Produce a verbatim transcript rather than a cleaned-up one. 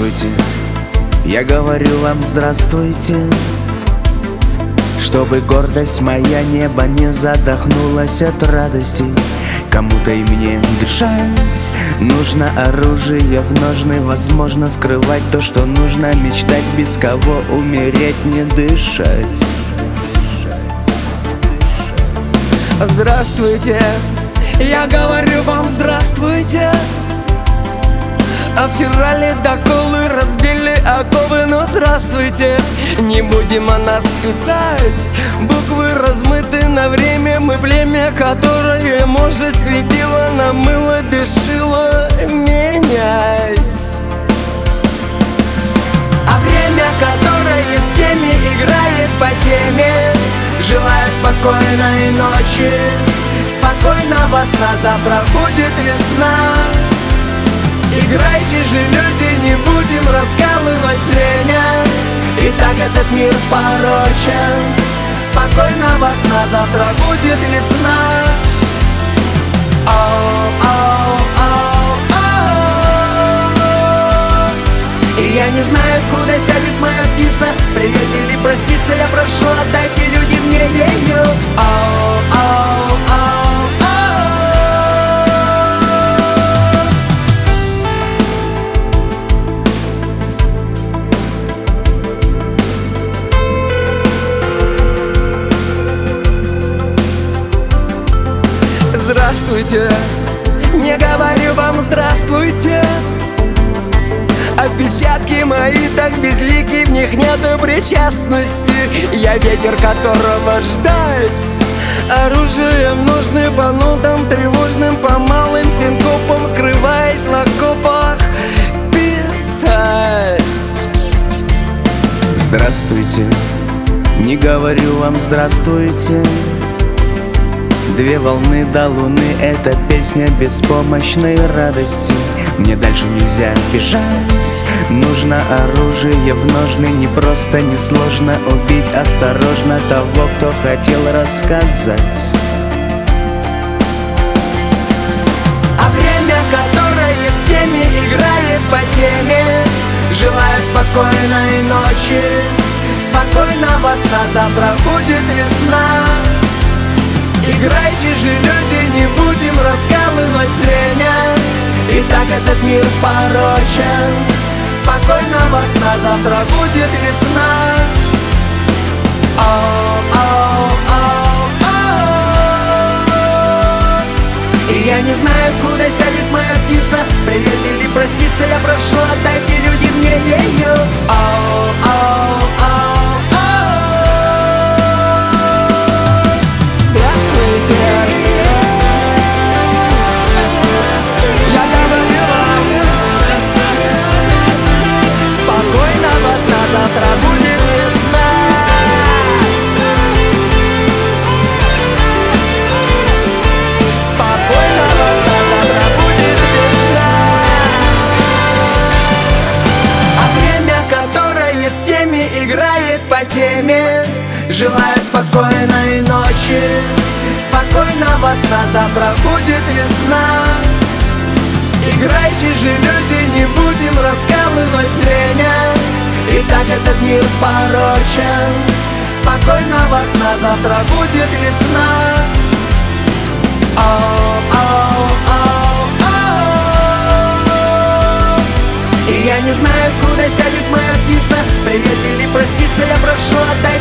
Здравствуйте, я говорю вам здравствуйте, чтобы гордость моя небо не задохнулась от радости. Кому-то и мне дышать нужно оружие в ножны, возможно скрывать то, что нужно, мечтать без кого умереть, не дышать. Здравствуйте, я говорю вам здравствуйте. А вчера ледоколы разбили оковы, но здравствуйте. Не будем о нас писать, буквы размыты на время. Мы племя, которое может светило на мыло без шила менять. А время, которое с теми играет по теме, желаю спокойной ночи, спокойного сна, завтра будет весна. Играйте же, люди, не будем раскалывать время, и так этот мир порочен. Спокойного сна, завтра будет весна. Оу, оу, оу, оу. И я не знаю, куда сядет моя птица, привет или проститься, я прошу, отдайте, люди, мне ее. Оу, оу, оу. Здравствуйте, не говорю вам здравствуйте. Отпечатки мои так безлики, в них нету причастности. Я ветер, которого ждать, оружием нужны по нотам тревожным, по малым синкопам, скрываясь в окопах, писать. Здравствуйте, не говорю вам здравствуйте. Две волны до луны — это песня беспомощной радости. Мне дальше нельзя бежать, нужно оружие в ножны. Не просто, не сложно убить осторожно того, кто хотел рассказать. А время, которое с теми играет по теме, желаю спокойной ночи, спокойного сна, завтра будет весна. Играйте же, люди, не будем раскалывать время, и так этот мир порочен. Спокойного сна, завтра будет весна. Оу, оу, оу, оу. И я не знаю, куда сядет моя птица, привет или проститься, я прошу, отдайте, люди, мне ее. Оу, оу, оу. Завтра будет весна. Спокойного сна, завтра будет весна. А время, которое с теми играет по теме, желаю спокойной ночи, спокойного сна, завтра будет весна. Играйте же, люди, не будем раскалывать время, и так этот мир порочен. Спокойного сна, завтра будет весна. Оу, оу, оу, оу. И я не знаю, куда сядет моя птица, привет или проститься, я прошу, отдай